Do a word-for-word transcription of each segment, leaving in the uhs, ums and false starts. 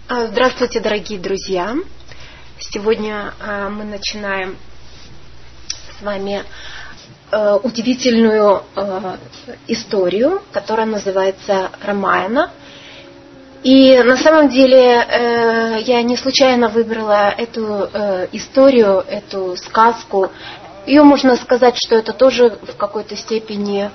Здравствуйте, дорогие друзья! Сегодня мы начинаем с вами удивительную историю, которая называется Рамаяна. И на самом деле я не случайно выбрала эту историю, эту сказку. Ее можно сказать, что это тоже в какой-то степени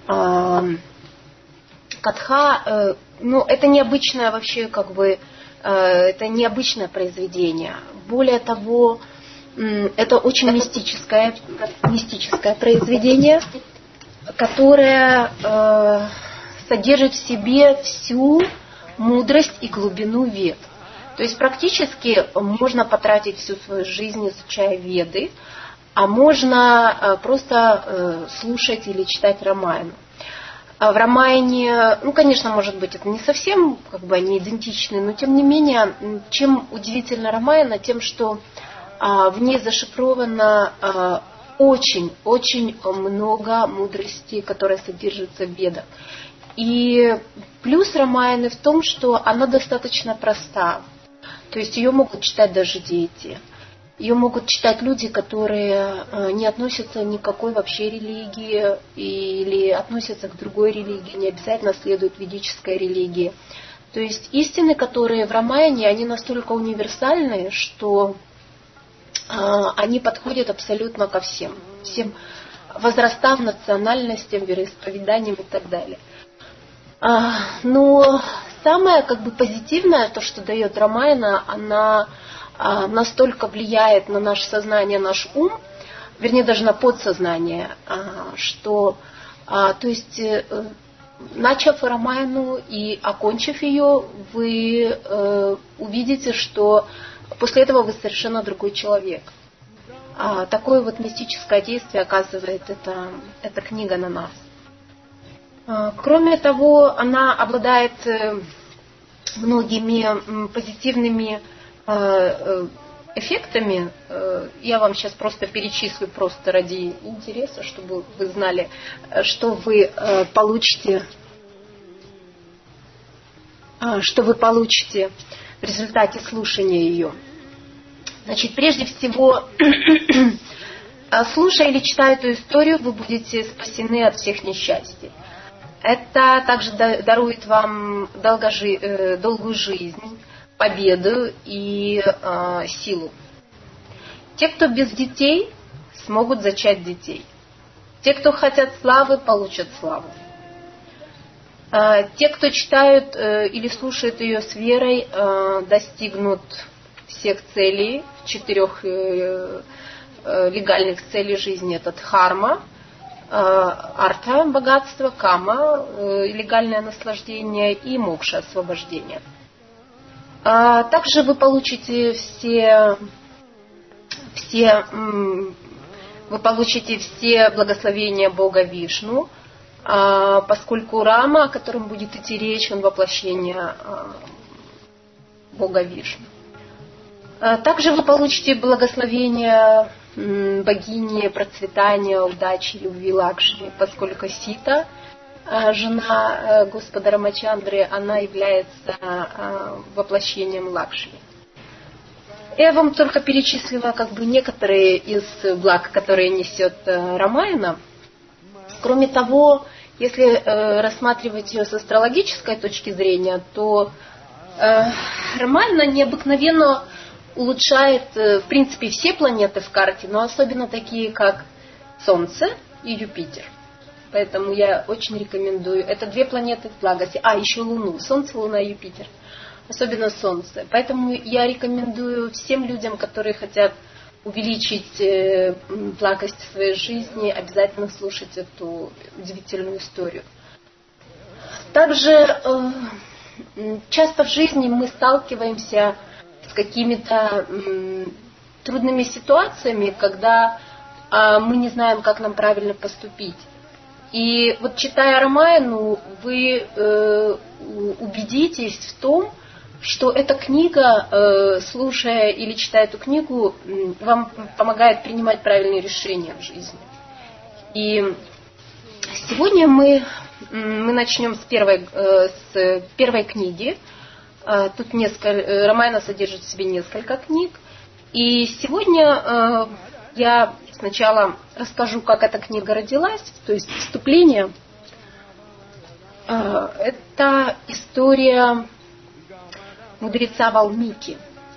катха. Ну, это необычное вообще как бы это необычное произведение. Более того, это очень мистическое, мистическое произведение, которое э, содержит в себе всю мудрость и глубину Вед. То есть практически можно потратить всю свою жизнь, изучая Веды, а можно э, просто э, слушать или читать Рамаяну. В Рамаяне, ну, конечно, может быть, это не совсем, как бы, они идентичны, но тем не менее, чем удивительна Рамаяна, тем, что а, в ней зашифровано а, очень, очень много мудрости, которая содержится в Ведах. И плюс Рамаяны в том, что она достаточно проста, то есть ее могут читать даже дети. Ее могут читать люди, которые не относятся ни к какой вообще религии или относятся к другой религии, не обязательно следуют ведической религии. То есть истины, которые в Рамаяне, они настолько универсальные, что они подходят абсолютно ко всем, всем возрастам, национальностям, вероисповеданиям и так далее. Но самое как бы позитивное, то, что дает Рамаяна, она настолько влияет на наше сознание, наш ум, вернее даже на подсознание, что, то есть, начав Рамаяну и окончив ее, вы увидите, что после этого вы совершенно другой человек. Такое вот мистическое действие оказывает эта, эта книга на нас. Кроме того, она обладает многими позитивными эффектами. Я вам сейчас просто перечислю просто ради интереса, чтобы вы знали, что вы получите, что вы получите в результате слушания ее. Значит, прежде всего, слушая или читая эту историю, вы будете спасены от всех несчастий. Это также дарует вам долгожи, долгую жизнь, победу и э, силу. Те, кто без детей, смогут зачать детей. Те, кто хотят славы, получат славу. Э, те, кто читают э, или слушают ее с верой, э, достигнут всех целей, четырех э, э, легальных целей жизни. Это дхарма, э, арта, богатство, кама, э, легальное наслаждение и мокша, освобождение. Также вы получите все, все, вы получите все благословения Бога Вишну, поскольку Рама, о котором будет идти речь, он воплощение Бога Вишну. Также вы получите благословения богини процветания, удачи, любви, Лакшми, поскольку Сита, жена Господа Рамачандры, она является воплощением Лакшми. Я вам только перечислила как бы некоторые из благ, которые несет Рамаяна. Кроме того, если рассматривать ее с астрологической точки зрения, то Рамаяна необыкновенно улучшает, в принципе, все планеты в карте, но особенно такие, как Солнце и Юпитер. Поэтому я очень рекомендую. Это две планеты в благости. А, еще Луну. Солнце, Луна и Юпитер. Особенно Солнце. Поэтому я рекомендую всем людям, которые хотят увеличить благость в своей жизни, обязательно слушать эту удивительную историю. Также часто в жизни мы сталкиваемся с какими-то трудными ситуациями, когда мы не знаем, как нам правильно поступить. И вот читая Рамаяну, вы э, убедитесь в том, что эта книга, э, слушая или читая эту книгу, вам помогает принимать правильные решения в жизни. И сегодня мы, мы начнем с первой, э, с первой книги, Тут несколько, Рамаяна содержит в себе несколько книг. И сегодня я сначала расскажу, как эта книга родилась, то есть вступление. Это история мудреца Валмики.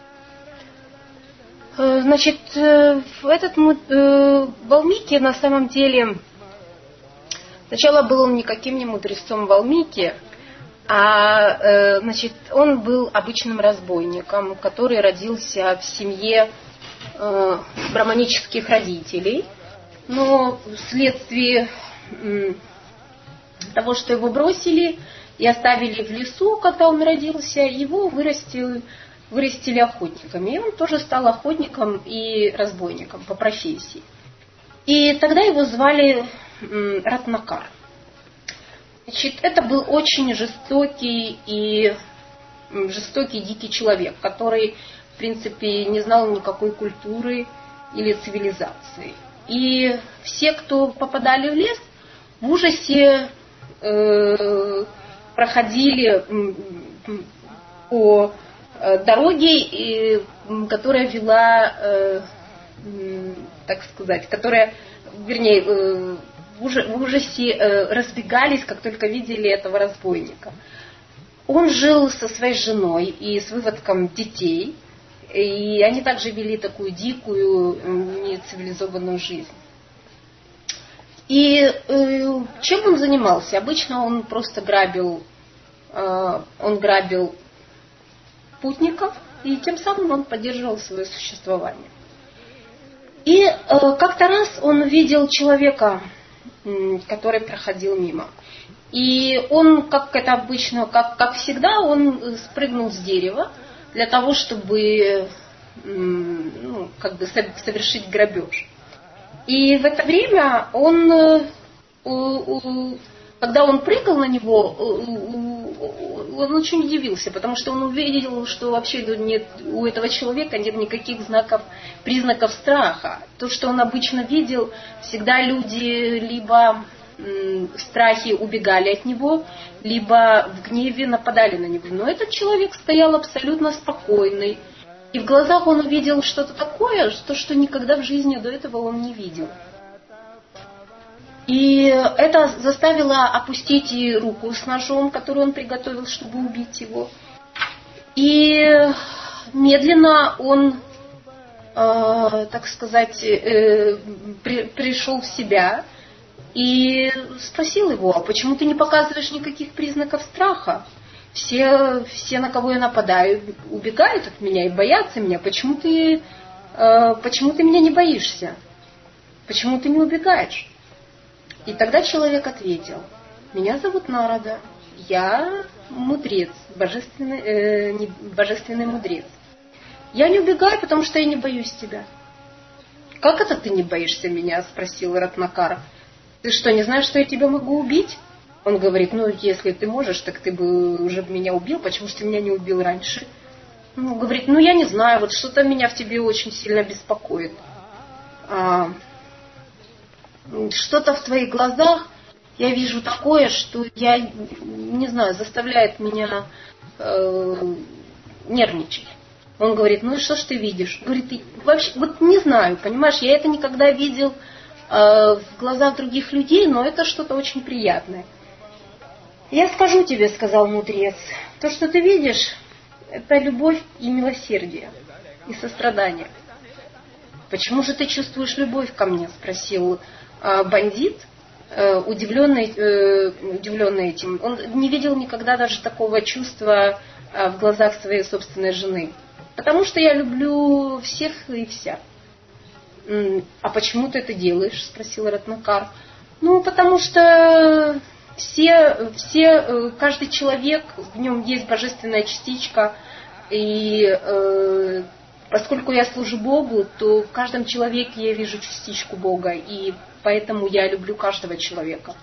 Значит, этот Валмики на самом деле сначала был он никаким не мудрецом Валмики, а значит, он был обычным разбойником, который родился в семье браманических родителей, но вследствие того, что его бросили и оставили в лесу, когда он родился, его вырастили, вырастили охотниками. И он тоже стал охотником и разбойником по профессии. И тогда его звали Ратнакар. Значит, это был очень жестокий и жестокий дикий человек, который, в принципе, не знал никакой культуры или цивилизации. И все, кто попадали в лес, в ужасе э, проходили по дороге, которая вела, э, так сказать, которая, вернее, э, в ужасе э, разбегались, как только видели этого разбойника. Он жил со своей женой и с выводком детей, и они также вели такую дикую, нецивилизованную жизнь. И э, чем он занимался? Обычно он просто грабил, э, он грабил путников, и тем самым он поддерживал свое существование. И э, как-то раз он увидел человека, э, который проходил мимо. И он, как это обычно, как, как всегда, он спрыгнул с дерева для того, чтобы ну, как бы совершить грабеж. И в это время он, когда он прыгал на него, он очень удивился, потому что он увидел, что вообще нет, у этого человека нет никаких знаков, признаков страха. То, что он обычно видел, всегда люди либо в страхе убегали от него, либо в гневе нападали на него. Но этот человек стоял абсолютно спокойный. И в глазах он увидел что-то такое, что, что никогда в жизни до этого он не видел. И это заставило опустить и руку с ножом, которую он приготовил, чтобы убить его. И медленно он, э, так сказать, э, при, пришел в себя и спросил его: а почему ты не показываешь никаких признаков страха? Все, все, на кого я нападаю, убегают от меня и боятся меня. Почему ты, э, почему ты меня не боишься? Почему ты не убегаешь? И тогда человек ответил: меня зовут Нарада, я мудрец, божественный, э, не, божественный мудрец. Я не убегаю, потому что я не боюсь тебя. Как это ты не боишься меня? Спросил Ратнакар. Ты что, не знаешь, что я тебя могу убить? Он говорит: ну, если ты можешь, так ты бы уже меня убил, почему же ты меня не убил раньше? Ну, говорит: ну, я не знаю, вот что-то меня в тебе очень сильно беспокоит. А, что-то в твоих глазах я вижу такое, что я, не знаю, заставляет меня э, нервничать. Он говорит: ну и что ж ты видишь? Говорит: вообще, вот не знаю, понимаешь, я это никогда видел э, в глазах других людей, но это что-то очень приятное. Я скажу тебе, сказал мудрец, то, что ты видишь, это любовь и милосердие, и сострадание. Почему же ты чувствуешь любовь ко мне? Спросил э, бандит, э, удивленный, э, удивленный этим. Он не видел никогда даже такого чувства э, в глазах своей собственной жены. Потому что я люблю всех и вся. А почему ты это делаешь? Спросил Ратнакар. Ну, потому что все, все, каждый человек, в нем есть божественная частичка, и э, поскольку я служу Богу, то в каждом человеке я вижу частичку Бога, и поэтому я люблю каждого человека.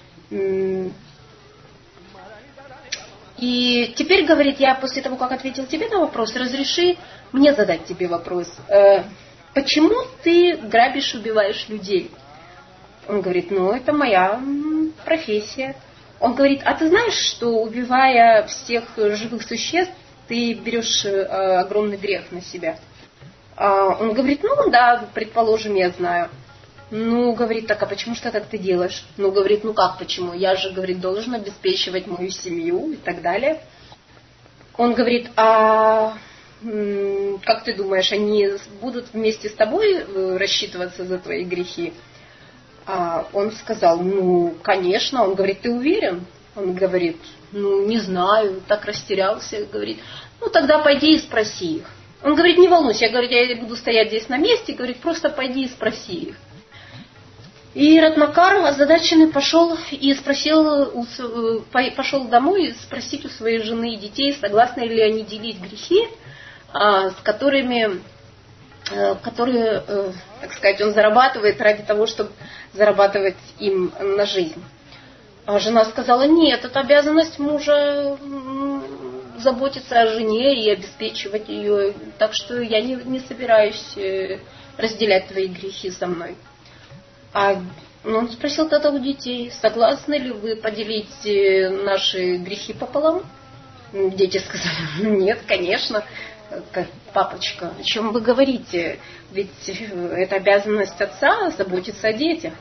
И теперь, говорит, я после того, как ответил тебе на вопрос, разреши мне задать тебе вопрос. Э, почему ты грабишь, убиваешь людей? Он говорит: ну, это моя профессия. Он говорит: а ты знаешь, что убивая всех живых существ, ты берешь огромный грех на себя. Он говорит, ну да, предположим, я знаю. Ну, говорит, так, а почему что так ты делаешь? Ну, говорит, ну как почему? Я же, говорит, должен обеспечивать мою семью и так далее. Он говорит, а как ты думаешь, они будут вместе с тобой рассчитываться за твои грехи? А он сказал, ну, конечно. Он говорит, ты уверен? Он говорит, ну, не знаю, так растерялся. Говорит, ну, тогда пойди и спроси их. Он говорит, не волнуйся, я, говорит, я буду стоять здесь на месте, говорит, просто пойди и спроси их. И Ратнакар озадаченный пошел и спросил, пошел домой спросить у своей жены и детей, согласны ли они делить грехи, с которыми, которые, так сказать, он зарабатывает ради того, чтобы зарабатывать им на жизнь. А жена сказала, нет, это обязанность мужа заботиться о жене и обеспечивать ее, так что я не, не собираюсь разделять твои грехи со мной. А ну, он спросил тогда у детей, согласны ли вы поделить наши грехи пополам? Дети сказали, нет, конечно, папочка, о чем вы говорите? Ведь это обязанность отца заботиться о детях.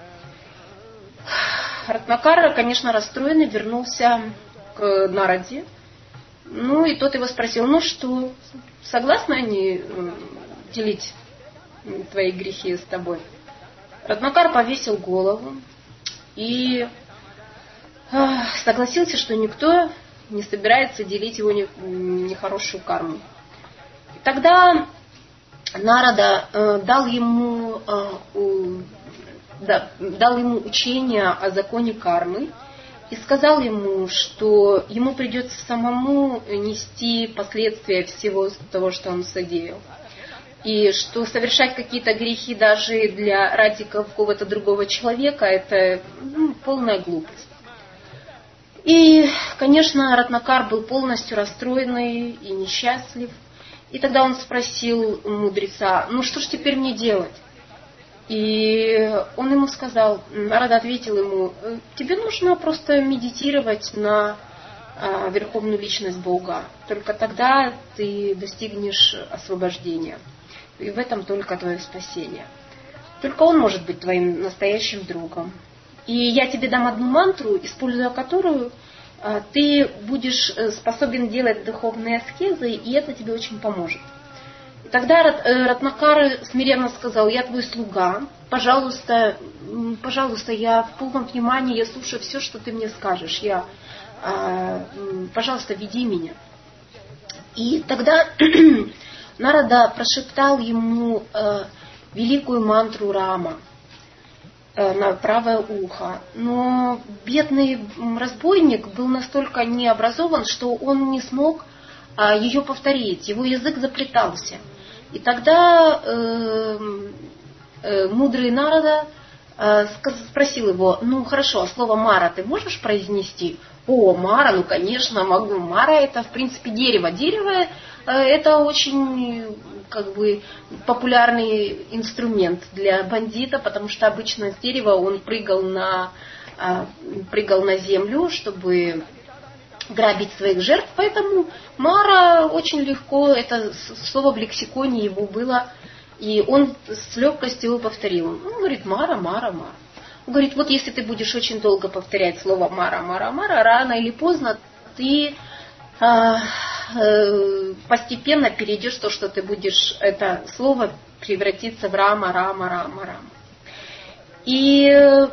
Ратнакар, конечно, расстроенный, вернулся к Нараде. Ну и тот его спросил, ну что, согласны они делить твои грехи с тобой? Ратнакар повесил голову и э, согласился, что никто не собирается делить его нехорошую карму. И тогда Нарада э, дал, ему, э, у, да, дал ему учение о законе кармы и сказал ему, что ему придется самому нести последствия всего того, что он содеял. И что совершать какие-то грехи даже для ради какого-то другого человека, это ну, полная глупость. И, конечно, Ратнакар был полностью расстроенный и несчастлив. И тогда он спросил мудреца, ну что ж теперь мне делать? И он ему сказал, Нарада ответил ему, тебе нужно просто медитировать на а, верховную личность Бога. Только тогда ты достигнешь освобождения. И в этом только твое спасение. Только он может быть твоим настоящим другом. И я тебе дам одну мантру, используя которую а, ты будешь способен делать духовные аскезы, и это тебе очень поможет. И тогда Ратнакар смиренно сказал, я твой слуга, пожалуйста, пожалуйста, я в полном внимании, я слушаю все, что ты мне скажешь. Я, а, пожалуйста, веди меня. И тогда Нарада прошептал ему э, великую мантру Рама э, на правое ухо. Но бедный разбойник был настолько необразован, что он не смог э, ее повторить. Его язык заплетался. И тогда э, э, мудрый Нарада э, спросил его, ну хорошо, слово Мара ты можешь произнести? О, Мара, ну конечно, могу. Мара это в принципе дерево. Дерево это очень как бы популярный инструмент для бандита, потому что обычно с дерева он прыгал на, прыгал на землю, чтобы грабить своих жертв. Поэтому Мара очень легко, это слово в лексиконе его было, и он с легкостью его повторил. Он говорит, Мара, Мара, Мара. Он говорит, вот если ты будешь очень долго повторять слово Мара, Мара, Мара, рано или поздно ты а, э, постепенно перейдешь то, что ты будешь, это слово превратиться в Рама, Рама, Рама, Рама. И э,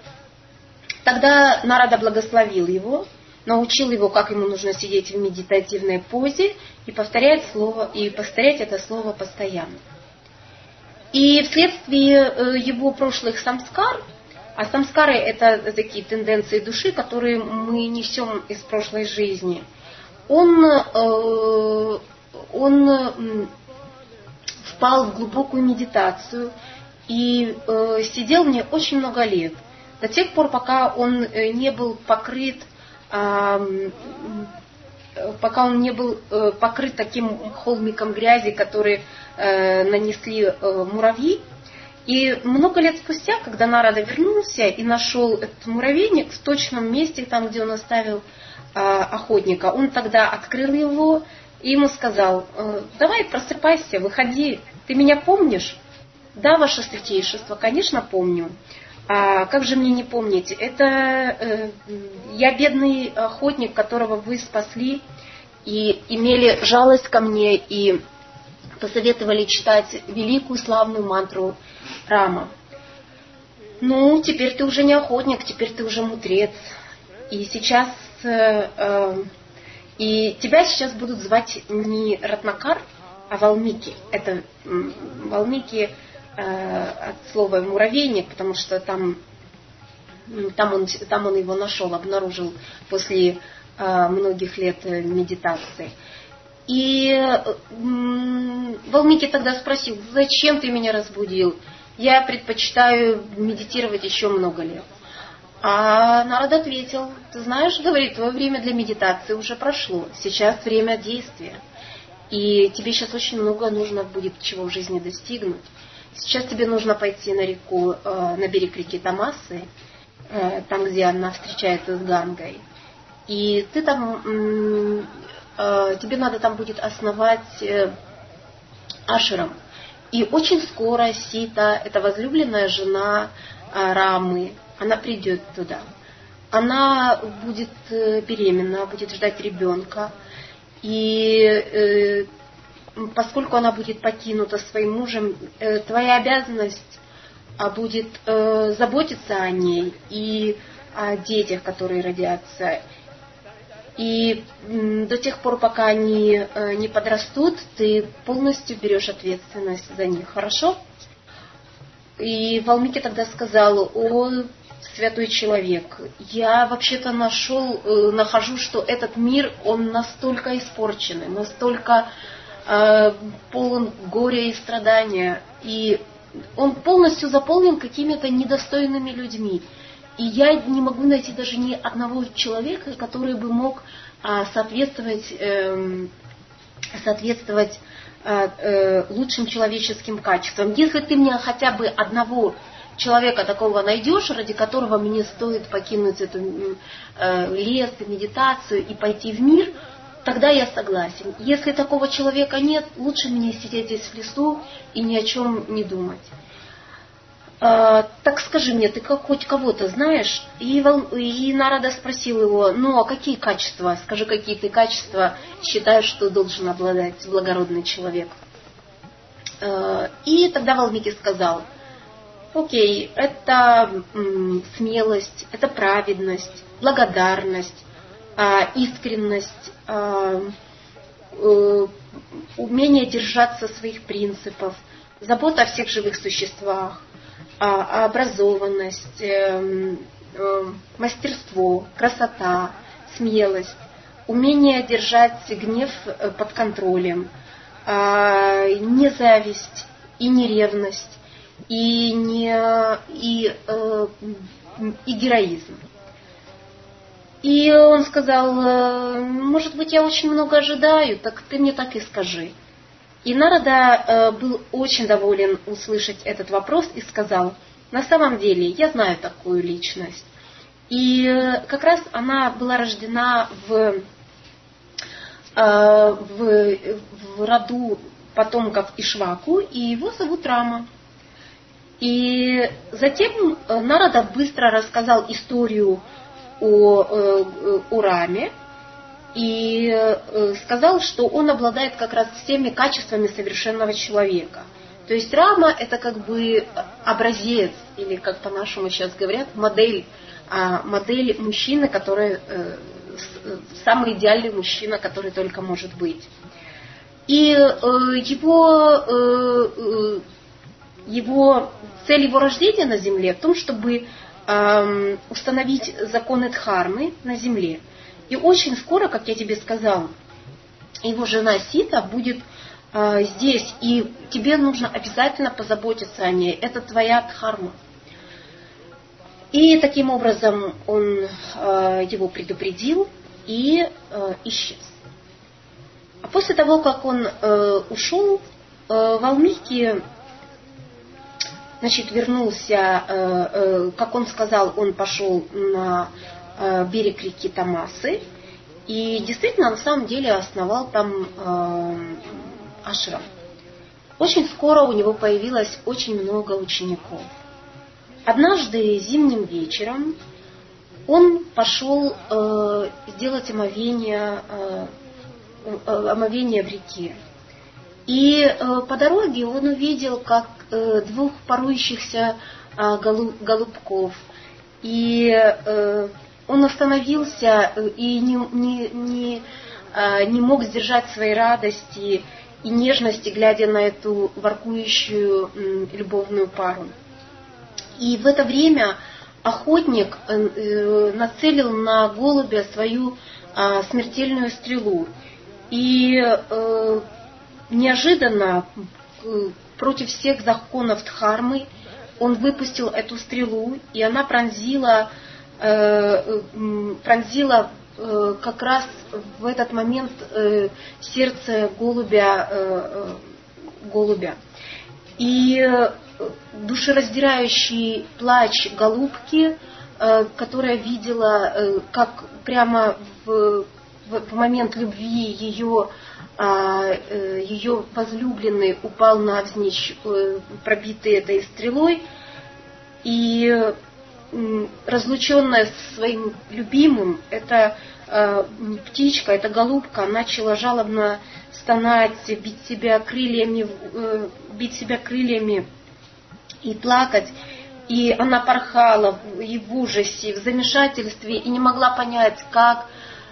тогда Нарада благословил его, научил его, как ему нужно сидеть в медитативной позе и повторять слово, и повторять это слово постоянно. И вследствие его прошлых самскар, а самскары это такие тенденции души, которые мы несем из прошлой жизни, он, он впал в глубокую медитацию и сидел в ней очень много лет, до тех пор, пока он не был покрыт пока он не был покрыт таким холмиком грязи, который нанесли муравьи. И много лет спустя, когда Нарада вернулся и нашел этот муравейник в точном месте, там, где он оставил охотника, он тогда открыл его и ему сказал: давай просыпайся, выходи, ты меня помнишь? Да, ваше святейшество, конечно, помню. А как же мне не помнить? Это э, я бедный охотник, которого вы спасли и имели жалость ко мне и посоветовали читать великую славную мантру Рама. Ну, теперь ты уже не охотник, теперь ты уже мудрец. И сейчас э, э, и тебя сейчас будут звать не Ратнакар, а Валмики. Это э, Валмики от слова муравейник, потому что там, там, он, там он его нашел, обнаружил после э, многих лет медитации. И э, Валмики тогда спросил: зачем ты меня разбудил? Я предпочитаю медитировать еще много лет. А Нарад ответил: ты знаешь, говорит, твое время для медитации уже прошло, сейчас время действия. И тебе сейчас очень много нужно будет чего в жизни достигнуть. Сейчас тебе нужно пойти на реку, на берег реки Тамасы, там, где она встречается с Гангой. И ты там, тебе надо там будет основать ашрам. И очень скоро Сита, это возлюбленная жена Рамы, она придет туда. Она будет беременна, будет ждать ребенка. И поскольку она будет покинута своим мужем, твоя обязанность будет заботиться о ней и о детях, которые родятся. И до тех пор, пока они не подрастут, ты полностью берешь ответственность за них. Хорошо? И Валмики тогда сказал: о, святой человек, я вообще-то нашел, нахожу, что этот мир, он настолько испорченный, настолько э, полон горя и страдания, и он полностью заполнен какими-то недостойными людьми. И я не могу найти даже ни одного человека, который бы мог э, соответствовать, э, соответствовать э, э, лучшим человеческим качествам. Если ты мне хотя бы одного человека такого найдешь, ради которого мне стоит покинуть эту э, лес и медитацию и пойти в мир, тогда я согласен. Если такого человека нет, лучше мне сидеть здесь в лесу и ни о чем не думать. Э, так скажи мне, ты как, хоть кого-то знаешь? И, и Нарада спросил его: ну а какие качества, скажи, какие ты качества считаешь, что должен обладать благородный человек? Э, и тогда Валмики сказал: окей, это м, смелость, это праведность, благодарность, э, искренность, э, э, умение держаться своих принципов, забота о всех живых существах, э, образованность, э, э, мастерство, красота, смелость, умение держать гнев под контролем, э, не зависть и не ревность. И, не, и, э, и героизм. И он сказал: может быть, я очень много ожидаю, так ты мне так и скажи. И Нарада э, был очень доволен услышать этот вопрос и сказал: на самом деле, я знаю такую личность. И э, как раз она была рождена в, э, в, в роду потомков Ишваку, и его зовут Рама. И затем Нарада быстро рассказал историю о, о Раме и сказал, что он обладает как раз всеми качествами совершенного человека. То есть Рама это как бы образец, или как по-нашему сейчас говорят, модель, модель мужчины, который самый идеальный мужчина, который только может быть. И его Его, цель его рождения на земле в том, чтобы э, установить законы Дхармы на земле. И очень скоро, как я тебе сказал, его жена Сита будет э, здесь, и тебе нужно обязательно позаботиться о ней. Это твоя Дхарма. И таким образом он э, его предупредил и э, исчез. А после того, как он э, ушел, э, Валмики... Значит, вернулся, как он сказал, он пошел на берег реки Тамасы И действительно, на самом деле, основал там э, ашрам. Очень скоро у него появилось очень много учеников. Однажды зимним вечером он пошел э, сделать омовение, э, омовение в реке. И э, по дороге он увидел, как э, двух парующихся э, голуб, голубков. И э, он остановился и не, не, не, э, не мог сдержать своей радости и нежности, глядя на эту воркующую э, любовную пару. И в это время охотник э, нацелил на голубя свою э, смертельную стрелу. И э, неожиданно, против всех законов Дхармы, он выпустил эту стрелу, и она пронзила, э, пронзила э, как раз в этот момент э, сердце голубя, э, голубя. И душераздирающий плач голубки, э, которая видела, э, как прямо в, в, в момент любви ее ее возлюбленный упал навзничь, пробитый этой стрелой, и разлученная со своим любимым, эта птичка, эта голубка начала жалобно стонать, бить себя крыльями, бить себя крыльями и плакать. И она порхала и в ужасе, в замешательстве, и не могла понять, как,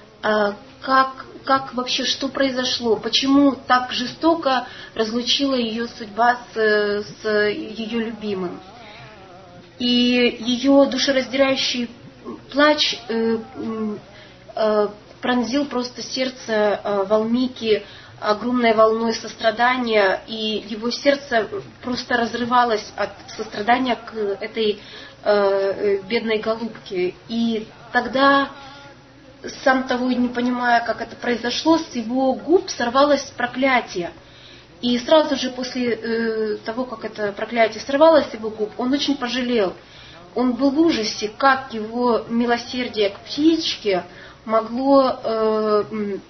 как Как вообще, что произошло, почему так жестоко разлучила ее судьба с, с ее любимым. И ее душераздирающий плач э, э, пронзил просто сердце э, Валмики огромной волной сострадания, и его сердце просто разрывалось от сострадания к этой э, бедной голубке. И тогда, сам того не понимая, как это произошло, с его губ сорвалось проклятие. И сразу же после э, того, как это проклятие сорвалось с его губ, он очень пожалел. Он был в ужасе, как его милосердие к птичке могло, э,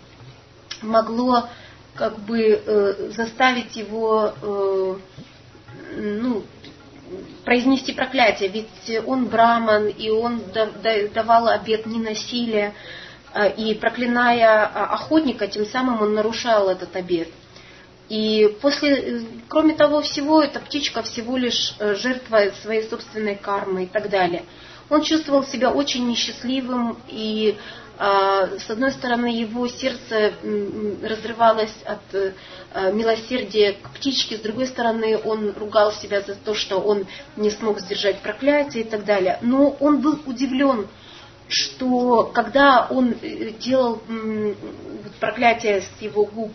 могло как бы э, заставить его э, ну, произнести проклятие. Ведь он браман, и он давал обет ненасилия, и проклиная охотника, тем самым он нарушал этот обет. И после, кроме того всего, эта птичка всего лишь жертва своей собственной кармы и так далее. Он чувствовал себя очень несчастливым, и с одной стороны его сердце разрывалось от милосердия к птичке, с другой стороны он ругал себя за то, что он не смог сдержать проклятие и так далее. Но он был удивлен, что когда он делал проклятие с его губ,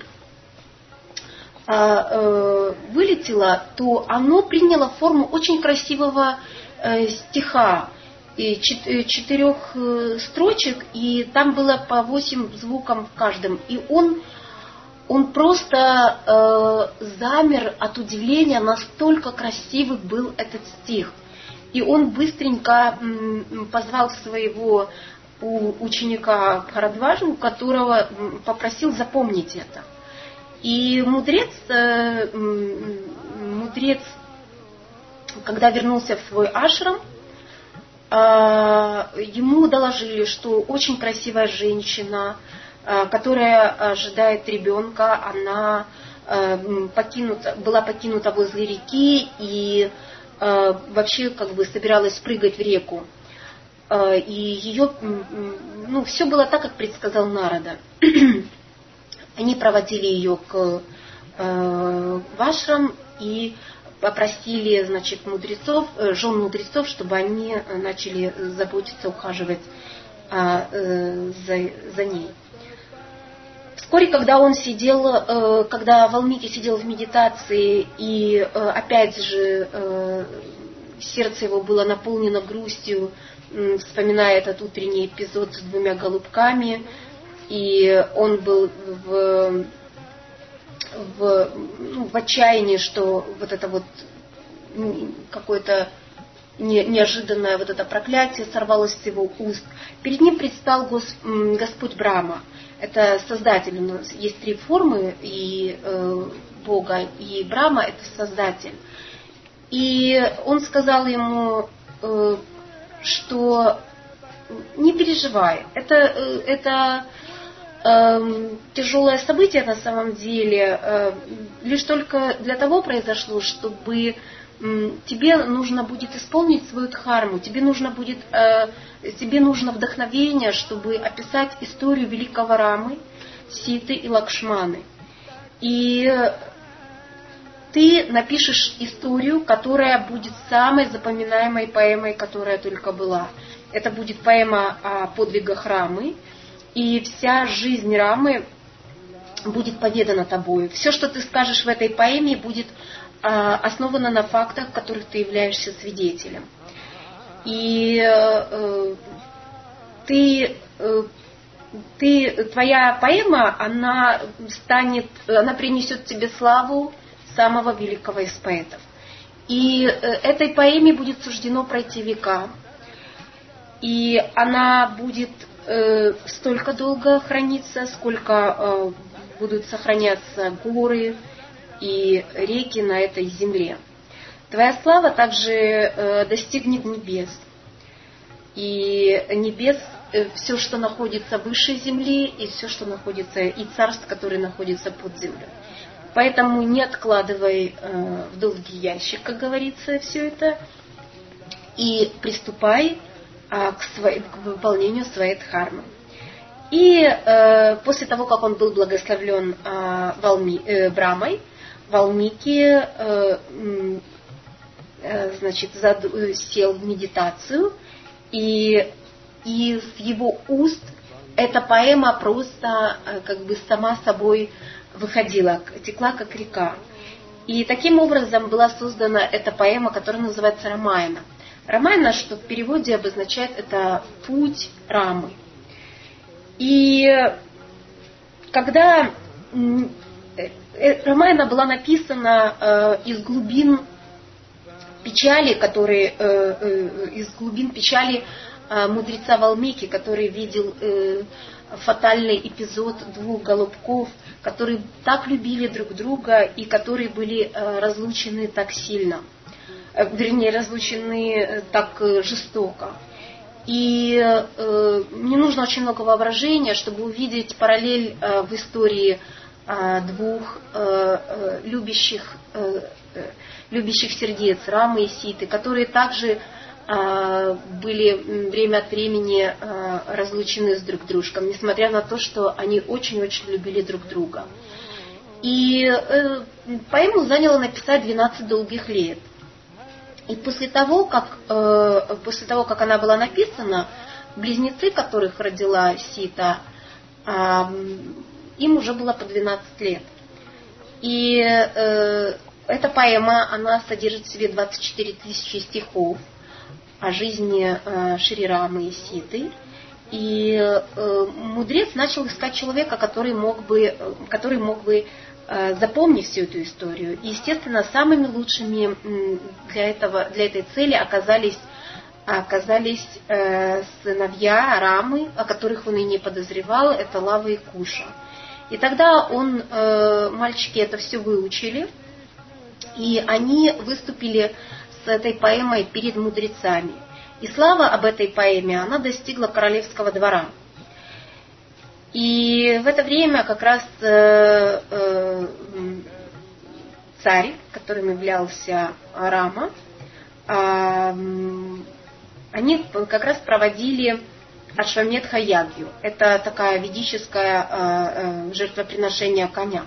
вылетело, то оно приняло форму очень красивого стиха, четырех строчек, и там было по восемь звуков в каждом. И он, он просто э, замер от удивления, настолько красивый был этот стих. И он быстренько м, позвал своего у, ученика Бхарадваджу, которого м, попросил запомнить это. И мудрец, э, мудрец, когда вернулся в свой ашрам, ему доложили, что очень красивая женщина, которая ожидает ребенка, она покинута, была покинута возле реки и вообще как бы собиралась прыгать в реку. И ее, ну, все было так, как предсказал Нарада. Они проводили ее к вашрам и попросили, значит, мудрецов, жен мудрецов, чтобы они начали заботиться, ухаживать а, э, за, за ней. Вскоре, когда он сидел, э, когда Валмики сидел в медитации, и э, опять же э, сердце его было наполнено грустью, э, вспоминая этот утренний эпизод с двумя голубками, и он был в В, ну, в отчаянии, что вот это вот какое-то не, неожиданное вот это проклятие сорвалось с его уст. Перед ним предстал Гос, Господь Брахма. это создатель. У нас есть три формы, и э, Бога, и Брахма — это создатель. И он сказал ему, э, что не переживай, это, э, это э, тяжелое событие на самом деле э, лишь только для того произошло, чтобы э, тебе нужно будет исполнить свою дхарму, тебе нужно будет, э, тебе нужно вдохновение, чтобы описать историю великого Рамы, Ситы и Лакшманы. И ты напишешь историю, которая будет самой запоминаемой поэмой, которая только была. Это будет поэма о подвигах Рамы, и вся жизнь Рамы будет поведана тобой. Все, что ты скажешь в этой поэме, будет а, основано на фактах, которых ты являешься свидетелем. И э, ты, э, ты, твоя поэма, она станет, она принесет тебе славу самого великого из поэтов. И этой поэме будет суждено пройти века. И она будет э, столько долго храниться, сколько э, будут сохраняться горы и реки на этой земле. Твоя слава также э, достигнет небес. И небес, э, все, что находится выше земли, и все, что находится, и царств, которые находятся под землей. Поэтому не откладывай э, в долгий ящик, как говорится, все это, и приступай э, к, своей, к выполнению своей дхармы. И э, после того, как он был благословлен э, Валми, э, Брамой, Валмики э, э, значит, зад, сел в медитацию, и из его уст эта поэма просто э, как бы сама собой выходила, текла как река. И таким образом была создана эта поэма, которая называется Рамаяна. Рамаяна, что в переводе обозначает, это путь Рамы. И когда Рамаяна была написана из глубин печали, которые, из глубин печали мудреца Валмики, который видел фатальный эпизод двух голубков, которые так любили друг друга и которые были разлучены так сильно, вернее, разлучены так жестоко. И э, мне нужно очень много воображения, чтобы увидеть параллель э, в истории э, двух э, э, любящих, э, э, любящих сердец, Рамы и Ситы, которые также э, были время от времени э, разлучены с друг дружком, несмотря на то, что они очень-очень любили друг друга. И э, поэму заняло написать двенадцать долгих лет. И после того, как, э, после того, как она была написана, близнецы, которых родила Сита, э, им уже было по двенадцать лет. И э, эта поэма, она содержит в себе двадцать четыре тысячи стихов о жизни э, Шри Рамы и Ситы. И э, мудрец начал искать человека, который мог бы, который мог бы запомнив всю эту историю. И, естественно, самыми лучшими для, этого, для этой цели оказались, оказались э, сыновья Рамы, о которых он и не подозревал, это Лава и Куша. И тогда он, э, мальчики это все выучили, и они выступили с этой поэмой перед мудрецами. И слава об этой поэме, она достигла королевского двора. И в это время как раз э, э, царь, которым являлся Рама, э, они как раз проводили Ашваметха-ягью. Это такая ведическое э, э, жертвоприношение коня.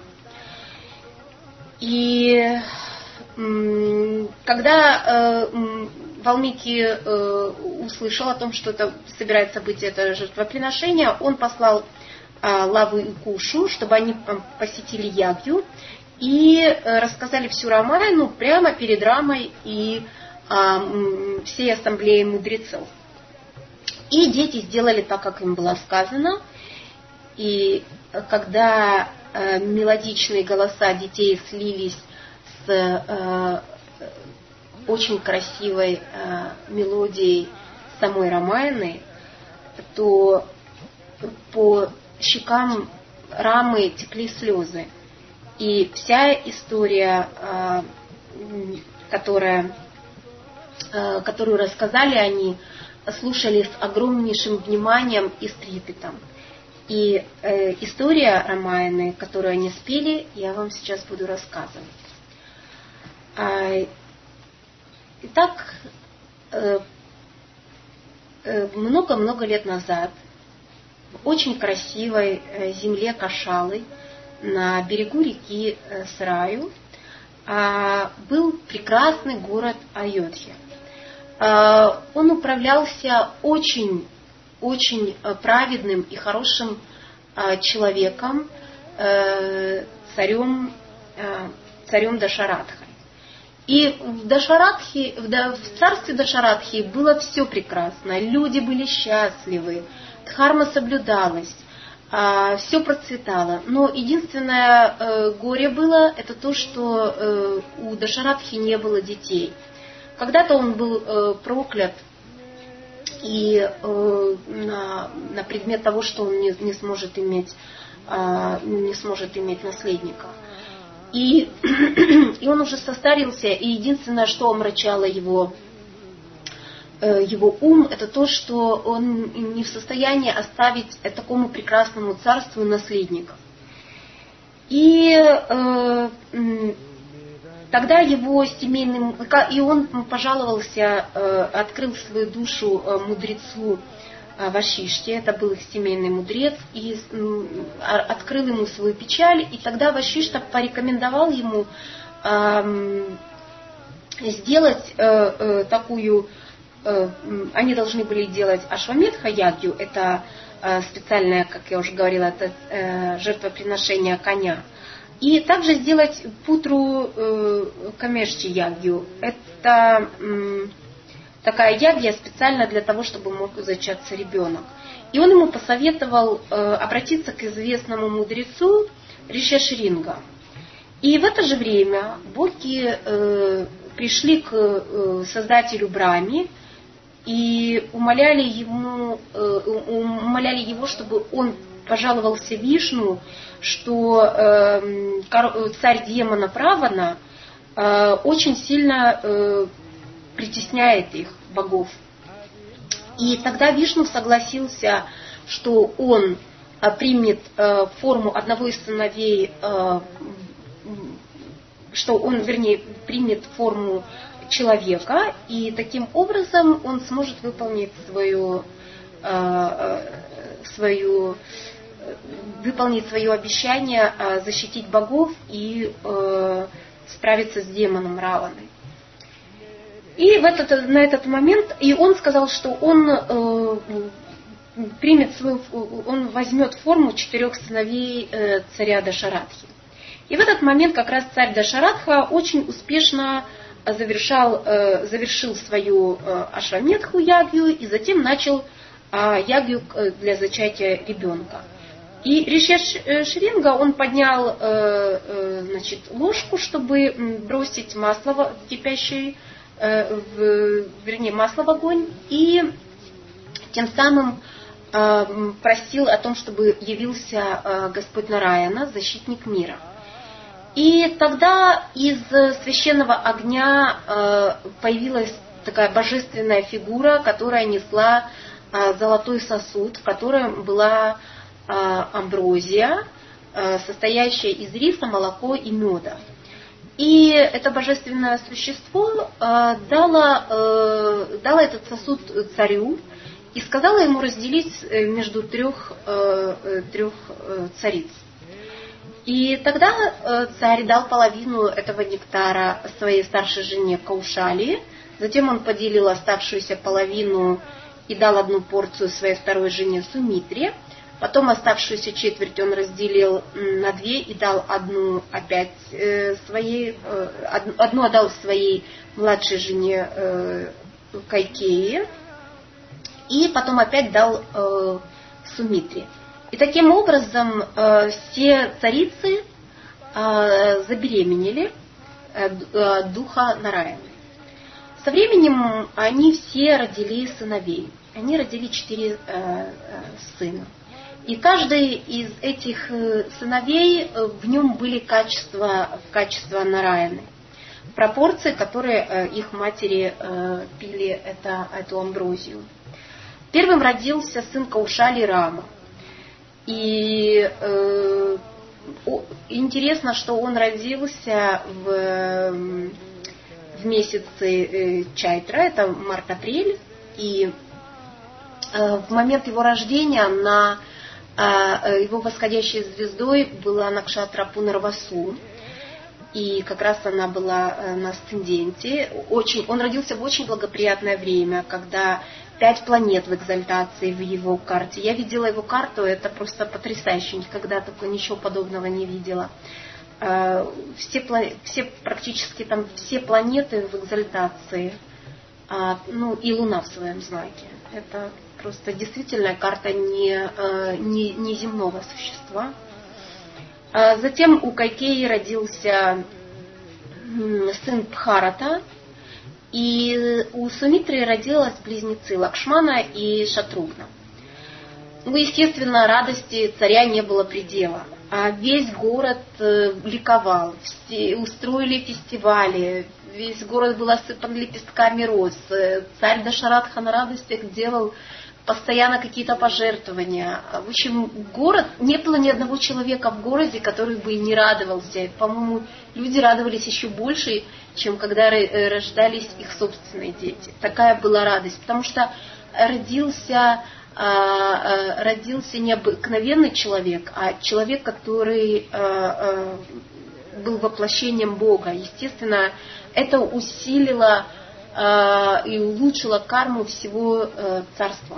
И э, когда э, Валмики э, услышал о том, что это собирается быть это жертвоприношение, он послал Лаву и Кушу, чтобы они посетили ягью и рассказали всю Рамаяну прямо перед Рамой и а, всей ассамблеей мудрецов. И дети сделали так, как им было сказано. И когда а, мелодичные голоса детей слились с а, очень красивой а, мелодией самой Рамаяны, то по щекам Рамы текли слезы. И вся история, которая, которую рассказали они, слушали с огромнейшим вниманием и с трепетом. И э, история Рамаяны, которую они спели, я вам сейчас буду рассказывать. А, итак, э, э, много-много лет назад в очень красивой э, земле Кошалы на берегу реки э, Сараю э, был прекрасный город Айодхья. Э, он управлялся очень очень праведным и хорошим э, человеком, э, царем, э, царем Дашаратхой. И в Дашаратхе, в, в царстве Дашаратхи было все прекрасно, люди были счастливы, дхарма соблюдалась, э, все процветало. Но единственное э, горе было, это то, что э, у Дашаратхи не было детей. Когда-то он был э, проклят, и э, на, на предмет того, что он не, не, сможет иметь, э, не сможет иметь наследника. И, и он уже состарился, и единственное, что омрачало его, э, его ум, это то, что он не в состоянии оставить такому прекрасному царству наследников. И э, тогда его семейным... И он пожаловался, открыл свою душу мудрецу Вашиште, это был их семейный мудрец, и открыл ему свою печаль, и тогда Вашишта порекомендовал ему сделать такую... Они должны были делать ашвамедха ягью, это специальное, как я уже говорила, это жертвоприношение коня. И также сделать путру э, камешчи ягью. Это э, такая ягья специально для того, чтобы мог зачаться ребенок. И он ему посоветовал э, обратиться к известному мудрецу Ришишринга. И в это же время боги э, пришли к э, создателю Брахме и умоляли, ему, э, умоляли его, чтобы он пожаловался Вишну, что э, царь демона Правана э, очень сильно э, притесняет их, богов. И тогда Вишну согласился, что он э, примет э, форму одного из сыновей, э, что он, вернее, примет форму человека, и таким образом он сможет выполнить свою, э, свою выполнить свое обещание защитить богов и э, справиться с демоном Раваной. И в этот, на этот момент, и он сказал, что он э, примет свою, он возьмет форму четырех сыновей э, царя Дашаратхи. И в этот момент как раз царь Дашаратха очень успешно завершал, э, завершил свою э, ашвамедху ягью и затем начал э, ягью для зачатия ребенка. И Ришишринга он поднял э, э, значит, ложку, чтобы бросить масло в кипящий, э, в, вернее, масло в огонь, и тем самым э, просил о том, чтобы явился э, Господь Нараяна, защитник мира. И тогда из священного огня э, появилась такая божественная фигура, которая несла э, золотой сосуд, в котором была амброзия, состоящая из риса, молоко и меда. И это божественное существо дало, дало этот сосуд царю и сказала ему разделить между трех, трех цариц. И тогда царь дал половину этого нектара своей старшей жене Каушали, затем он поделил оставшуюся половину и дал одну порцию своей второй жене Сумитре. Потом оставшуюся четверть он разделил на две и дал одну опять э, своей, э, одну отдал своей младшей жене э, Кайкее, и потом опять дал э, Сумитре. И таким образом э, все царицы э, забеременели э, духа Нараяны. Со временем они все родили сыновей. Они родили четыре э, э, сына. И каждый из этих сыновей, в нем были качества, качества Нараяны. Пропорции, которые их матери пили это, эту амброзию. Первым родился сын Каушали Рама. И э, интересно, что он родился в, в месяце Чайтра, это март-апрель. И э, в момент его рождения на э, его восходящей звездой была Накшатра Пунарвасу. И как раз она была на асценденте. Очень, он родился в очень благоприятное время, когда пять планет в экзальтации в его карте. Я видела его карту, это просто потрясающе. Никогда такого ничего подобного не видела. Все, все, практически там все планеты в экзальтации. Ну и Луна в своем знаке. Это просто действительно карта не, не, не земного существа. Затем у Кайкеи родился сын Бхарата, и у Сумитры родились близнецы Лакшмана и Шатругна. Ну, естественно, радости царя не было предела. А весь город ликовал, все устроили фестивали, весь город был осыпан лепестками роз. Царь Дашаратха на радостях делал постоянно какие-то пожертвования. В общем, город, не было ни одного человека в городе, который бы не радовался. По-моему, люди радовались еще больше, чем когда рождались их собственные дети. Такая была радость, потому что родился, родился не обыкновенный человек, а человек, который был воплощением Бога. Естественно, это усилило и улучшила карму всего царства.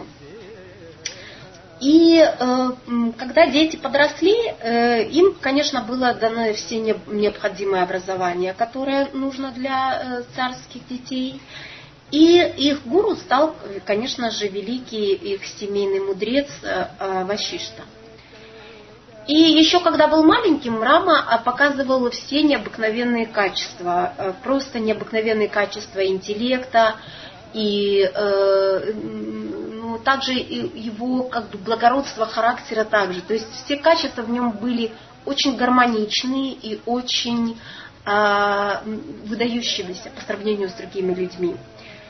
И когда дети подросли, им, конечно, было дано все необходимое образование, которое нужно для царских детей. И их гуру стал, конечно же, великий их семейный мудрец Вашишта. И еще когда был маленьким, Рама показывал все необыкновенные качества, просто необыкновенные качества интеллекта, и э, ну, также его как бы благородство характера также. То есть все качества в нем были очень гармоничные и очень э, выдающиеся по сравнению с другими людьми.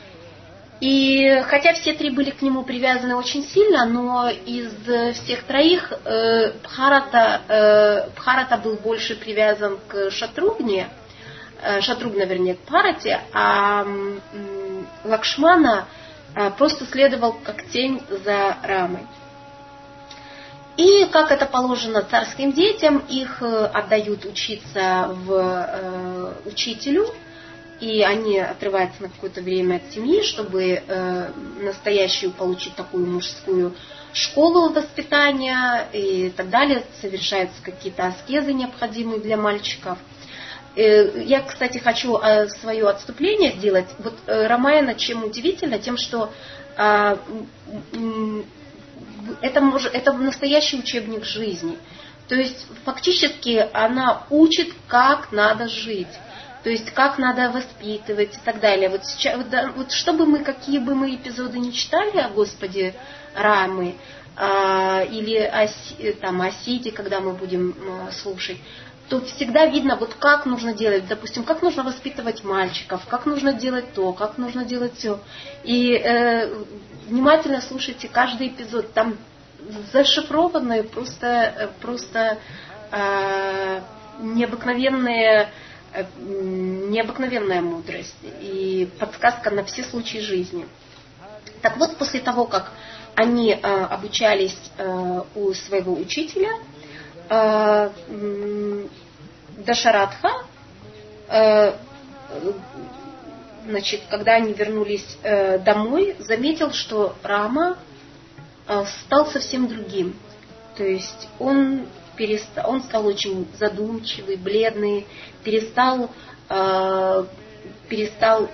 И хотя все три были к нему привязаны очень сильно, но из всех троих э, Бхарата, э, Бхарата был больше привязан к Шатругне, э, Шатругна, вернее, к Бхарате, а э, Лакшмана э, просто следовал как тень за Рамой. И, как это положено царским детям, их э, отдают учиться в э, учителю, и они отрываются на какое-то время от семьи, чтобы э, настоящую получить такую мужскую школу воспитания и так далее. Совершаются какие-то аскезы, необходимые для мальчиков. Э, я, кстати, хочу э, свое отступление сделать. Вот э, Рамаяна чем удивительно? Тем, что э, э, это, может, это настоящий учебник жизни. То есть фактически она учит, как надо жить. То есть, как надо воспитывать и так далее. Вот, сейчас, вот, да, вот чтобы мы, какие бы мы эпизоды не читали о Господе Рамы, а, или о, там, о Сите, когда мы будем а, слушать, то всегда видно, вот как нужно делать, допустим, как нужно воспитывать мальчиков, как нужно делать то, как нужно делать все. И э, внимательно слушайте каждый эпизод. Там зашифрованные просто, просто э, необыкновенные необыкновенная мудрость и подсказка на все случаи жизни. Так вот, после того, как они э, обучались э, у своего учителя, э, Дашаратха, э, значит, когда они вернулись э, домой, заметил, что Рама э, стал совсем другим. То есть он перестал, он стал очень задумчивый, бледный, перестал, э, перестал,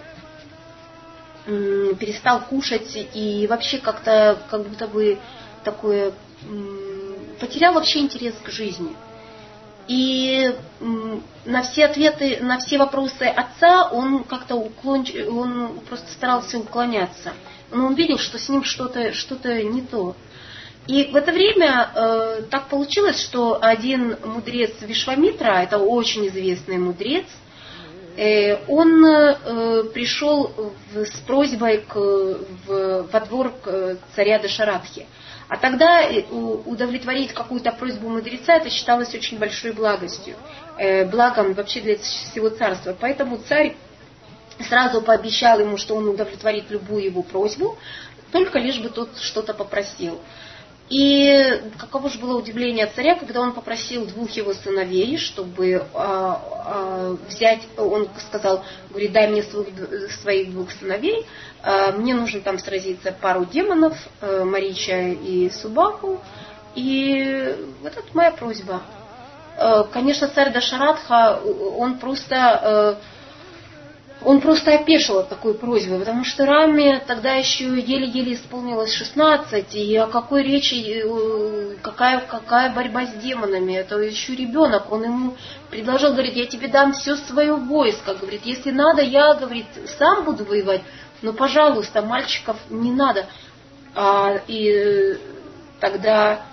э, перестал кушать и вообще как-то, как будто бы такое, э, потерял вообще интерес к жизни. И э, на все ответы, на все вопросы отца он как-то уклон, он просто старался уклоняться. Но он видел, что с ним что-то, что-то не то. И в это время э, так получилось, что один мудрец Вишвамитра, это очень известный мудрец, э, он э, пришел в, с просьбой к, в, во двор к царя Дашаратхи. А тогда удовлетворить какую-то просьбу мудреца, это считалось очень большой благостью, э, благом вообще для всего царства. Поэтому царь сразу пообещал ему, что он удовлетворит любую его просьбу, только лишь бы тот что-то попросил. И каково же было удивление царя, когда он попросил двух его сыновей, чтобы а, а, взять, он сказал, говорит, дай мне своих, своих двух сыновей, а, мне нужно там сразиться пару демонов, а, Марича и Субаху, и вот это моя просьба. А, конечно, царь Дашаратха, он просто... Он просто опешил от такой просьбы, потому что Раме тогда еще еле-еле исполнилось шестнадцать, и о какой речи, какая, какая борьба с демонами, это еще ребенок, он ему предложил, говорит, я тебе дам все свое войско, говорит, если надо, я, говорит, сам буду воевать, но, пожалуйста, мальчиков не надо. А, и тогда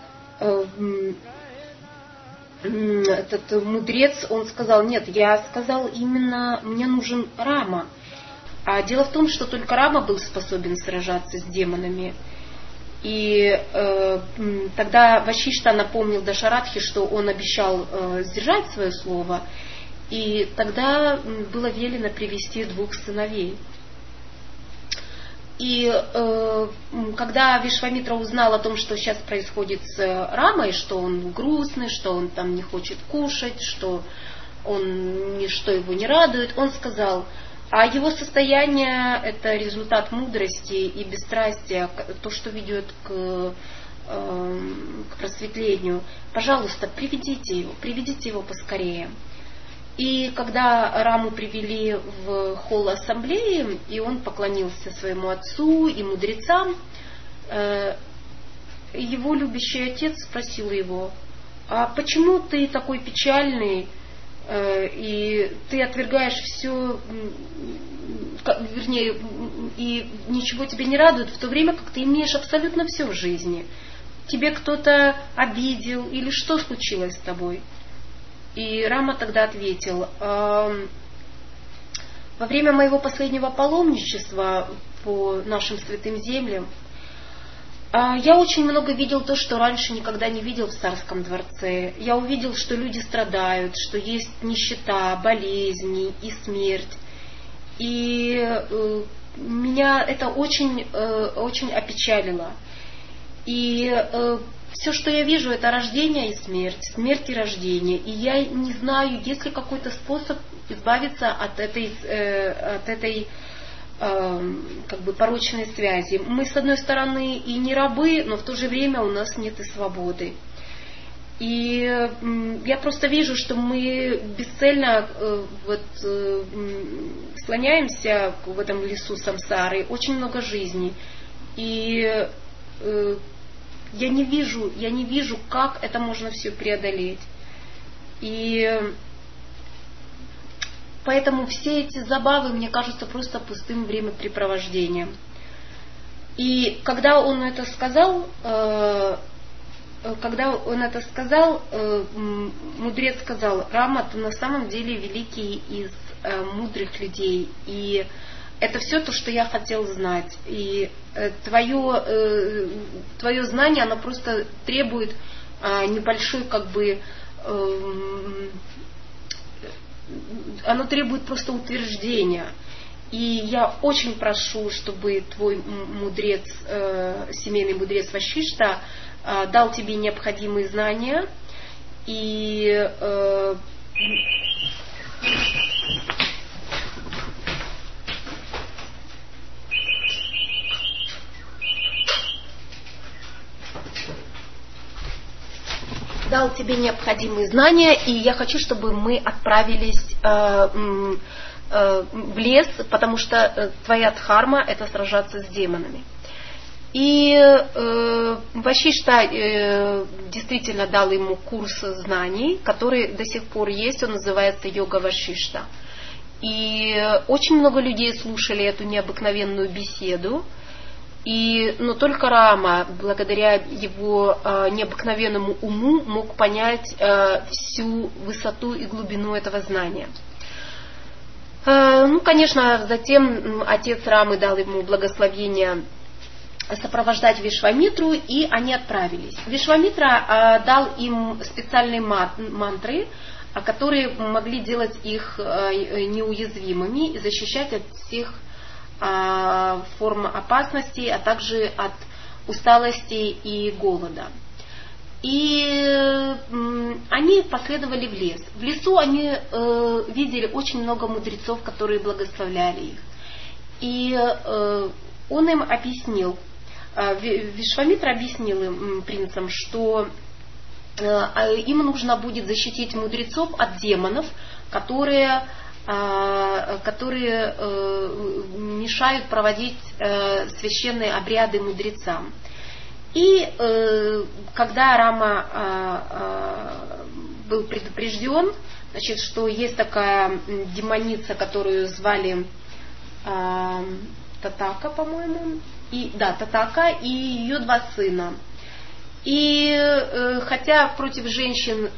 этот мудрец, он сказал, нет, я сказал именно, мне нужен Рама. А дело в том, что только Рама был способен сражаться с демонами. И э, тогда Вашишта напомнил Дашаратхе, что он обещал э, сдержать свое слово. И тогда было велено привести двух сыновей. И э, когда Вишвамитра узнал о том, что сейчас происходит с Рамой, что он грустный, что он там не хочет кушать, что он, ничто его не радует, он сказал, а его состояние это результат мудрости и бесстрастия, то, что ведет к, э, к просветлению. Пожалуйста, приведите его, приведите его поскорее. И когда Раму привели в холл ассамблеи, и он поклонился своему отцу и мудрецам, его любящий отец спросил его, а почему ты такой печальный, и ты отвергаешь все, вернее, и ничего тебе не радует, в то время как ты имеешь абсолютно все в жизни. Тебе кто-то обидел или что случилось с тобой? И Рама тогда ответил, во время моего последнего паломничества по нашим святым землям я очень много видел то, что раньше никогда не видел в царском дворце. Я увидел, что люди страдают, что есть нищета, болезни и смерть. И меня это очень, очень опечалило. И все, что я вижу, это рождение и смерть, смерть и рождение. И я не знаю, есть ли какой-то способ избавиться от этой, э, от этой э, как бы порочной связи. Мы, с одной стороны, и не рабы, но в то же время у нас нет и свободы. И э, я просто вижу, что мы бесцельно э, вот, э, слоняемся в этом лесу самсары, очень много жизней. И э, Я не вижу, я не вижу, как это можно все преодолеть. И поэтому все эти забавы мне кажутся просто пустым времяпрепровождением. И когда он это сказал, когда он это сказал, мудрец сказал, Рама, ты на самом деле великий из мудрых людей. И это все то, что я хотел знать. И твое, э, твое знание, оно просто требует э, небольшой, как бы, э, оно требует просто утверждения. И я очень прошу, чтобы твой мудрец, э, семейный мудрец Вашишта э, дал тебе необходимые знания. И э, дал тебе необходимые знания, и я хочу, чтобы мы отправились э, э, в лес, потому что твоя дхарма — это сражаться с демонами. И э, Вашишта э, действительно дал ему курс знаний, который до сих пор есть, он называется йога Вашишта. И очень много людей слушали эту необыкновенную беседу. И, но только Рама, благодаря его э, необыкновенному уму, мог понять э, всю высоту и глубину этого знания. Э, ну, конечно, затем отец Рамы дал ему благословение сопровождать Вишвамитру, и они отправились. Вишвамитра э, дал им специальные мантры, которые могли делать их э, неуязвимыми и защищать от всех форм опасности, а также от усталости и голода. И они последовали в лес. В лесу они э, видели очень много мудрецов, которые благословляли их. И э, он им объяснил, э, Вишвамитра объяснил им, принцам, что э, им нужно будет защитить мудрецов от демонов, которые которые э, мешают проводить э, священные обряды мудрецам. И э, когда Рама э, э, был предупрежден, значит, что есть такая демоница, которую звали э, Татака, по-моему, и, да, Татака, и ее два сына. И э, хотя против женщин,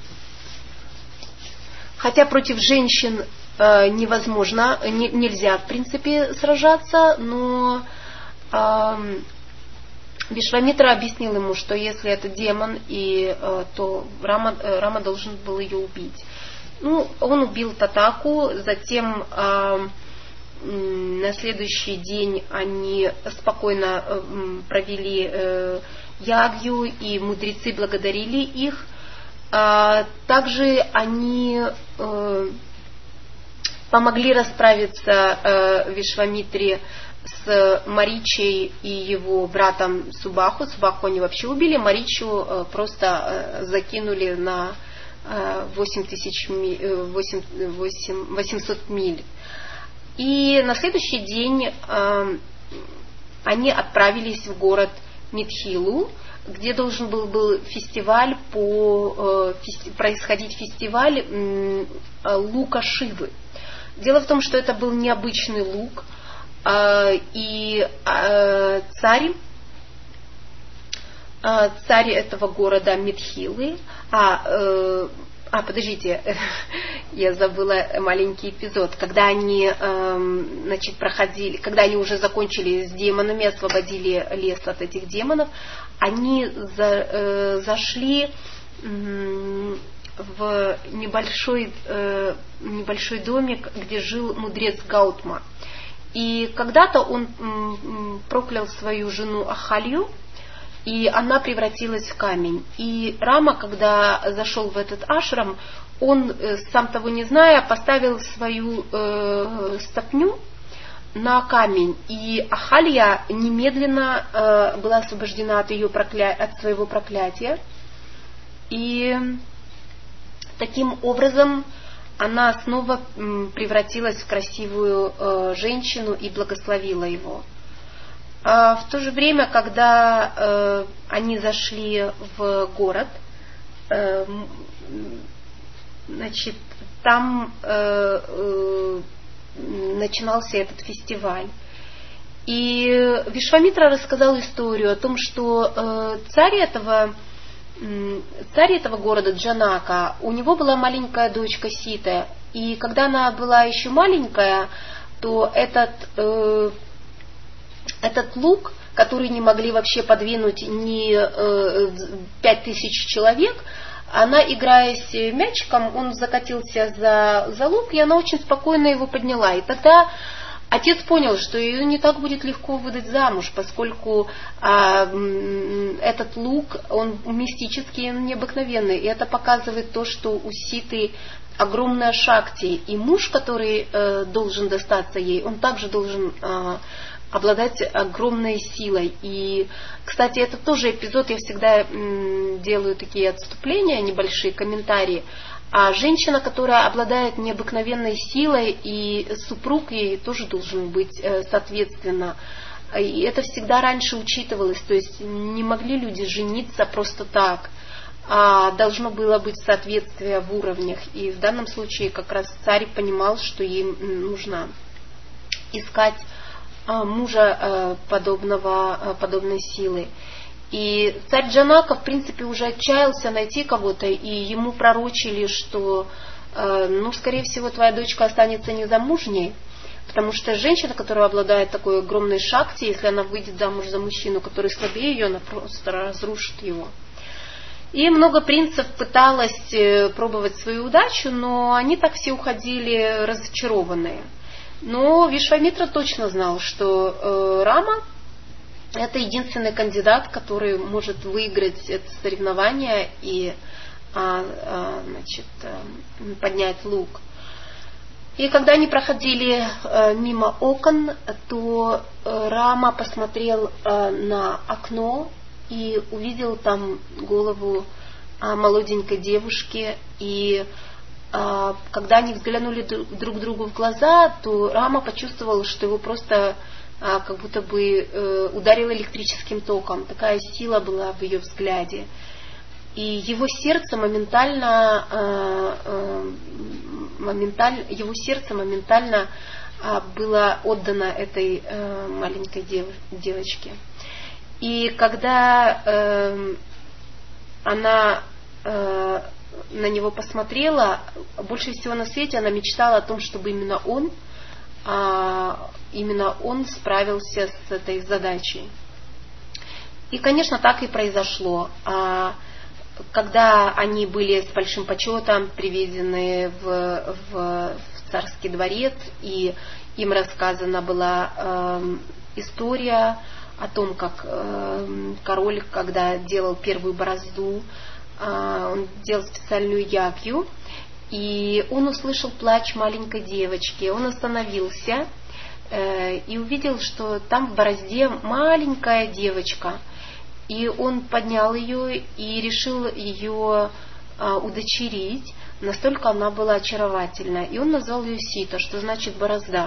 хотя против женщин невозможно, не, нельзя в принципе сражаться, но э, Вишвамитра объяснил ему, что если это демон, и, э, то Рама, Рама должен был ее убить. Ну, он убил Татаку, затем э, на следующий день они спокойно э, провели э, ягью, и мудрецы благодарили их. Э, также они э, помогли расправиться э, Вишвамитре с Маричей и его братом Субаху. Субаху они вообще убили, Маричу э, просто э, закинули на э, восемь тысяч, восемь, восемь, восемьсот миль. И на следующий день э, они отправились в город Митхилу, где должен был, был фестиваль по, э, фести, происходить фестиваль э, лука Шивы. Дело в том, что это был необычный лук, э, и э, царь, э, царь этого города Митхилы, а, э, а подождите, я забыла маленький эпизод, когда они, э, значит, проходили, когда они уже закончили с демонами, освободили лес от этих демонов, они за, э, зашли э, в небольшой, э, небольшой домик, где жил мудрец Гаутма. И когда-то он м, проклял свою жену Ахалью, и она превратилась в камень. И Рама, когда зашел в этот ашрам, он, э, сам того не зная, поставил свою э, стопню на камень. И Ахалья немедленно э, была освобождена от, ее прокля... от своего проклятия. И таким образом она снова превратилась в красивую э, женщину и благословила его. А в то же время, когда э, они зашли в город, э, значит, там э, э, начинался этот фестиваль. И Вишвамитра рассказал историю о том, что э, царь этого Царь этого города Джанака, у него была маленькая дочка Сита, и когда она была еще маленькая, то этот, э, этот лук, который не могли вообще подвинуть ни э, пять тысяч человек, она, играясь мячиком, он закатился за, за лук, и она очень спокойно его подняла. И тогда отец понял, что ее не так будет легко выдать замуж, поскольку а, этот лук, он мистический, он необыкновенный. И это показывает то, что у Ситы огромная шакти. И муж, который э, должен достаться ей, он также должен э, обладать огромной силой. И, кстати, это тоже эпизод, я всегда э, делаю такие отступления, небольшие комментарии. А женщина, которая обладает необыкновенной силой, и супруг ей тоже должен быть соответственно. И это всегда раньше учитывалось, то есть не могли люди жениться просто так, а должно было быть соответствие в уровнях. И в данном случае как раз царь понимал, что ей нужно искать мужа подобного, подобной силы. И царь Джанака, в принципе, уже отчаялся найти кого-то, и ему пророчили, что, ну, скорее всего, твоя дочка останется незамужней, потому что женщина, которая обладает такой огромной шакти, если она выйдет замуж за мужчину, который слабее ее, она просто разрушит его. И много принцев пыталось пробовать свою удачу, но они так все уходили разочарованные. Но Вишвамитра точно знал, что э, Рама — это единственный кандидат, который может выиграть это соревнование и а, а, значит, поднять лук. И когда они проходили э, мимо окон, то э, Рама посмотрел э, на окно и увидел там голову э, молоденькой девушки. И э, когда они взглянули друг другу в глаза, то Рама почувствовал, что его просто э, как будто бы э, ударило электрическим током. Такая сила была в ее взгляде. И его сердце моментально, э, э, моменталь, его сердце моментально э, было отдано этой э, маленькой дев, девочке. И когда э, она э, на него посмотрела, больше всего на свете она мечтала о том, чтобы именно он, э, именно он справился с этой задачей. И, конечно, так и произошло. Когда они были с большим почетом приведены в, в, в царский дворец, и им рассказана была э, история о том, как э, король, когда делал первую борозду, э, он делал специальную ягью, и он услышал плач маленькой девочки. Он остановился э, и увидел, что там в борозде маленькая девочка. И он поднял ее и решил ее а, удочерить. Настолько она была очаровательна. И он назвал ее Сита, что значит борозда.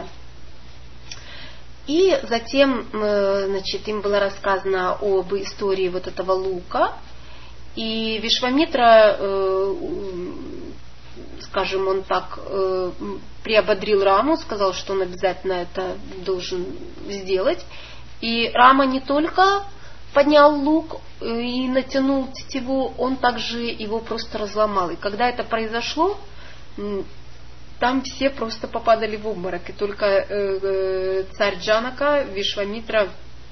И затем, значит, им было рассказано об истории вот этого лука. И Вишвамитра, э, скажем, он так э, приободрил Раму, сказал, что он обязательно это должен сделать. И Рама не только поднял лук и натянул тетиву, он также его просто разломал. И когда это произошло, там все просто попадали в обморок. И только э, царь Джанака, Вишвамитра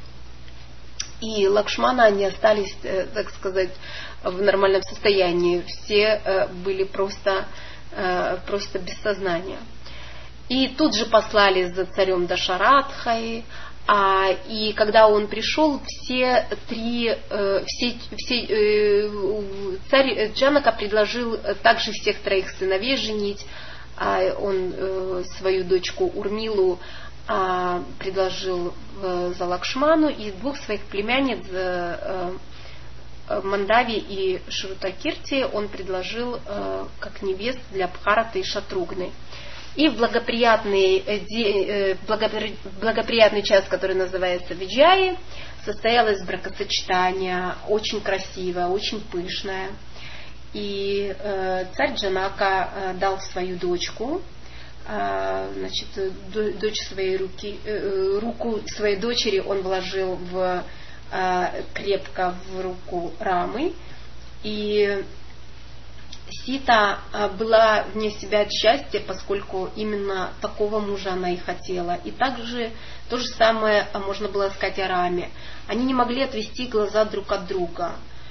и Лакшмана, они остались, э, так сказать, в нормальном состоянии. Все э, были просто, э, просто без сознания. И тут же послали за царем Дашаратхой. А, и когда он пришел, все три, э, все, все, э, царь Джанака предложил также всех троих сыновей женить. А он э, свою дочку Урмилу а, предложил э, за Лакшману, и двух своих племянниц э, э, Мандави и Шрутакирти он предложил э, как невест для Бхараты и Шатругны. И в благоприятный, э, благопри, благоприятный час, который называется Виджаи, состоялось бракосочетание, очень красивое, очень пышное. И э, царь Джанака э, дал свою дочку, э, значит, дочь своей руки, э, руку своей дочери он вложил в, э, крепко в руку Рамы. И Сита была вне себя от счастья, поскольку именно такого мужа она и хотела. И также то же самое можно было сказать о Раме. Они не могли отвести глаза друг от друга.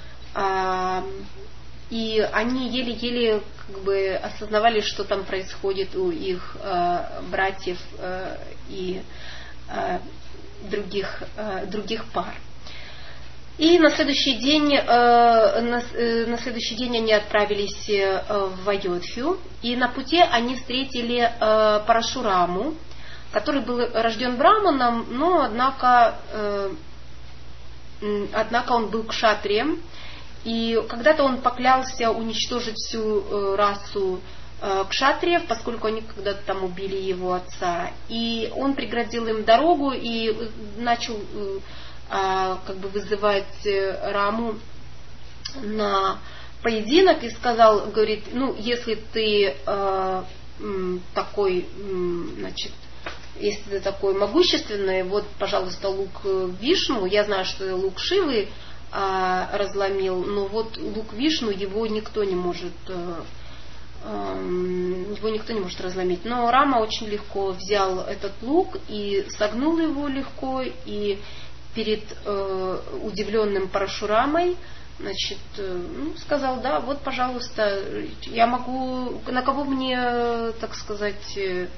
И они еле-еле как бы осознавали, что там происходит у их братьев и других, других пар. И на следующий день, э, на, э, на следующий день они отправились э, в Айодхью. И на пути они встретили э, Парашураму, который был рожден браманом, но однако, э, однако он был кшатрием. И когда-то он поклялся уничтожить всю э, расу э, кшатриев, поскольку они когда-то там убили его отца. И он преградил им дорогу и начал э, как бы вызывать Раму на поединок и сказал, говорит, ну, если ты э, такой, значит, если ты такой могущественный, вот, пожалуйста, лук Вишну. Я знаю, что лук Шивы а, разломил, но вот лук Вишну его никто не может, а, а, его никто не может разломить. Но Рама очень легко взял этот лук и согнул его легко, и перед э, удивленным Парашурамой, значит, ну, сказал, да, вот, пожалуйста, я могу, на кого мне, так сказать,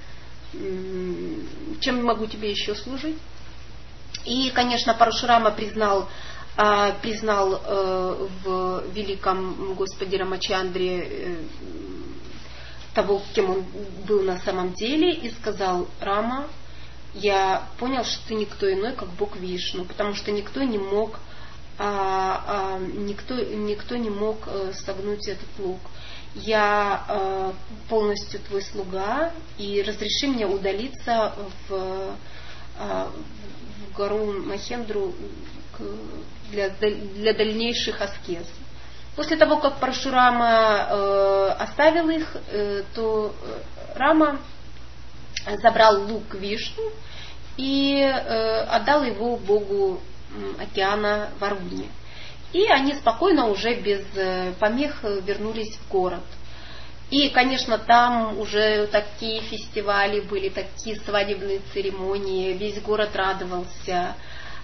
чем могу тебе еще служить? И, конечно, Парашурама признал, признал в великом Господе Рамачандре того, кем он был на самом деле, и сказал: Рама, я понял, что ты никто иной, как Бог Вишну, потому что никто не мог А, а, никто, никто не мог э, согнуть этот лук. Я э, полностью твой слуга, и разреши мне удалиться в, э, в гору Махендру для, для дальнейших аскез. После того, как Парашурама э, оставил их, э, то Рама забрал лук Вишну и э, отдал его Богу океана Варуне. И они спокойно уже без помех вернулись в город. И, конечно, там уже такие фестивали были, такие свадебные церемонии, весь город радовался.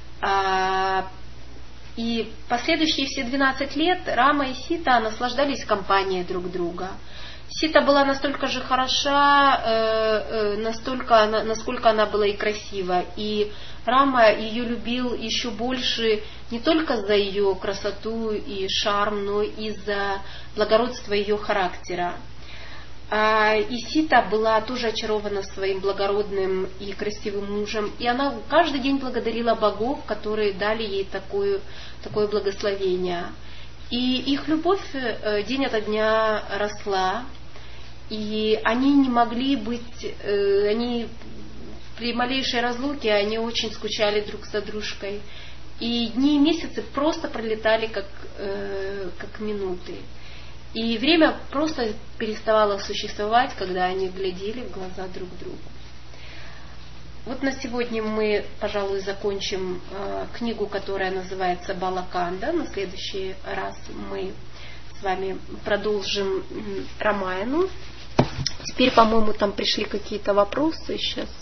И последующие все двенадцать лет Рама и Сита наслаждались компанией друг друга. Сита была настолько же хороша, настолько, насколько она была и красива. И Рама ее любил еще больше не только за ее красоту и шарм, но и за благородство ее характера. И Сита была тоже очарована своим благородным и красивым мужем. И она каждый день благодарила богов, которые дали ей такое, такое благословение. И их любовь день ото дня росла. И они не могли быть, э, они при малейшей разлуке, они очень скучали друг за дружкой. И дни и месяцы просто пролетали как, э, как минуты. И время просто переставало существовать, когда они глядели в глаза друг другу. Вот на сегодня мы, пожалуй, закончим э, книгу, которая называется Балаканда. На следующий раз мы с вами продолжим Рамаяну. Теперь, по-моему, там пришли какие-то вопросы сейчас.